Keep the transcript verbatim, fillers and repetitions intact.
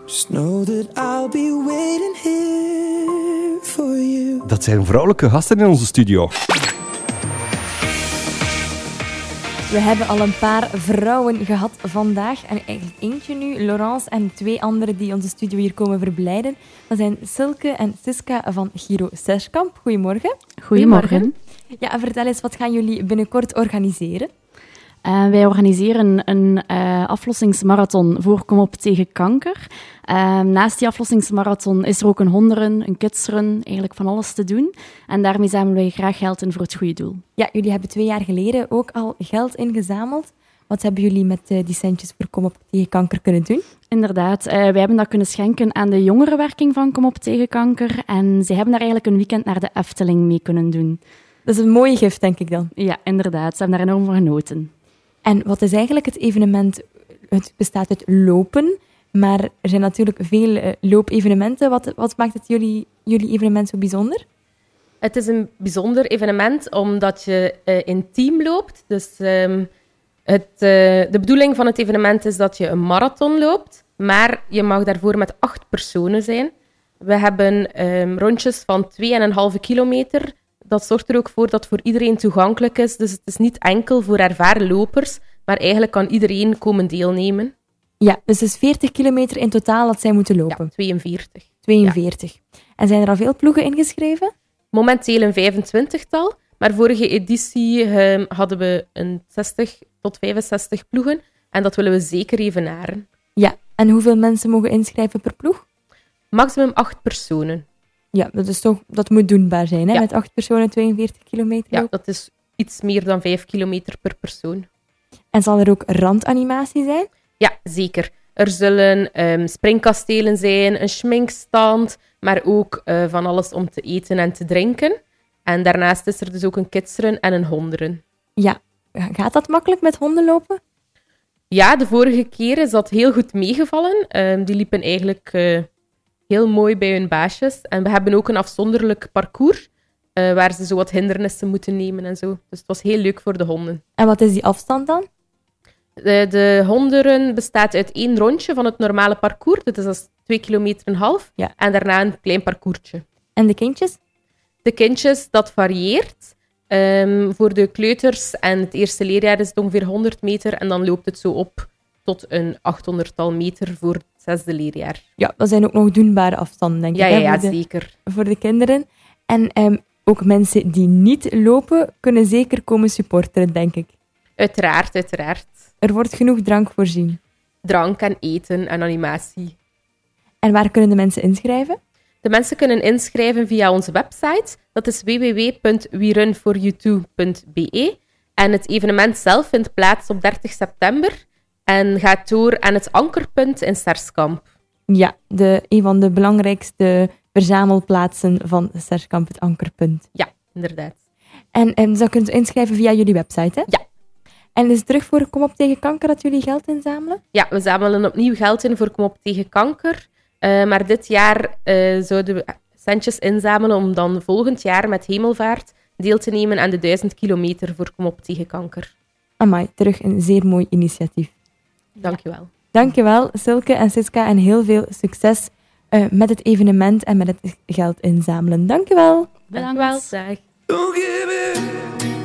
Just know that I'll be waiting here for you. Dat zijn vrouwelijke gasten in onze studio. We hebben al een paar vrouwen gehad vandaag. En eigenlijk eentje nu, Laurence, en twee anderen die onze studio hier komen verblijden. Dat zijn Silke en Siska van Giro Zeskamp. Goedemorgen. Goedemorgen. Ja, vertel eens, wat gaan jullie binnenkort organiseren? Uh, wij organiseren een uh, aflossingsmarathon voor Kom op tegen kanker. Uh, naast die aflossingsmarathon is er ook een hondenrun, een kidsrun, eigenlijk van alles te doen. En daarmee zamelen wij graag geld in voor het goede doel. Ja, jullie hebben twee jaar geleden ook al geld ingezameld. Wat hebben jullie met uh, die centjes voor Kom op tegen kanker kunnen doen? Inderdaad, uh, wij hebben dat kunnen schenken aan de jongerenwerking van Kom op tegen kanker. En zij hebben daar eigenlijk een weekend naar de Efteling mee kunnen doen. Dat is een mooie gift, denk ik dan. Ja, inderdaad. Ze hebben daar enorm van genoten. En wat is eigenlijk het evenement? Het bestaat uit lopen, maar er zijn natuurlijk veel uh, loopevenementen. Wat, wat maakt het jullie, jullie evenement zo bijzonder? Het is een bijzonder evenement omdat je uh, in team loopt. Dus um, het, uh, de bedoeling van het evenement is dat je een marathon loopt, maar je mag daarvoor met acht personen zijn. We hebben um, rondjes van twee komma vijf kilometer. Dat zorgt er ook voor dat het voor iedereen toegankelijk is. Dus het is niet enkel voor ervaren lopers, maar eigenlijk kan iedereen komen deelnemen. Ja, dus het is veertig kilometer in totaal dat zij moeten lopen. Ja, tweeënveertig. tweeënveertig. Ja. En zijn er al veel ploegen ingeschreven? Momenteel een vijfentwintigtal, maar vorige editie um, hadden we een zestig tot vijfenzestig ploegen en dat willen we zeker evenaren. Ja, en hoeveel mensen mogen inschrijven per ploeg? Maximum acht personen. Ja, dat, is toch, dat moet doenbaar zijn, hè? Ja. Met acht personen tweeënveertig kilometer lopen. Ja, dat is iets meer dan vijf kilometer per persoon. En zal er ook randanimatie zijn? Ja, zeker. Er zullen um, springkastelen zijn, een schminkstand, maar ook uh, van alles om te eten en te drinken. En daarnaast is er dus ook een kidsrun en een hondenrun. Ja, gaat dat makkelijk met honden lopen? Ja, de vorige keer is dat heel goed meegevallen. Um, die liepen eigenlijk uh, heel mooi bij hun baasjes. En we hebben ook een afzonderlijk parcours uh, waar ze zo wat hindernissen moeten nemen en zo. Dus het was heel leuk voor de honden. En wat is die afstand dan? De, de hondenrun bestaat uit één rondje van het normale parcours. Dat is als twee kilometer en een half. Ja. En daarna een klein parcoursje. En de kindjes? De kindjes, dat varieert. Um, voor de kleuters en het eerste leerjaar is het ongeveer honderd meter. En dan loopt het zo op tot een achthonderdtal meter voor het zesde leerjaar. Ja, dat zijn ook nog doenbare afstanden, denk ja, ik. Ja, ja, voor de, zeker. Voor de kinderen. En um, ook mensen die niet lopen, kunnen zeker komen supporteren, denk ik. Uiteraard, uiteraard. Er wordt genoeg drank voorzien. Drank en eten en animatie. En waar kunnen de mensen inschrijven? De mensen kunnen inschrijven via onze website. Dat is w w w punt we run for you too punt b e. En het evenement zelf vindt plaats op dertig september en gaat door aan het Ankerpunt in Zeskamp. Ja, de, een van de belangrijkste verzamelplaatsen van Zeskamp, het Ankerpunt. Ja, inderdaad. En, en dus dat kunt u inschrijven via jullie website, hè? Ja. En is het terug voor Kom op tegen kanker dat jullie geld inzamelen? Ja, we zamelen opnieuw geld in voor Kom op tegen kanker. Uh, maar dit jaar uh, zouden we centjes inzamelen om dan volgend jaar met Hemelvaart deel te nemen aan de duizend kilometer voor Kom op tegen kanker. Amai, terug een zeer mooi initiatief. Dankjewel. Dankjewel, Silke en Siska, en heel veel succes uh, met het evenement en met het geld inzamelen. Dankjewel. Dankjewel. Dag. Don't give it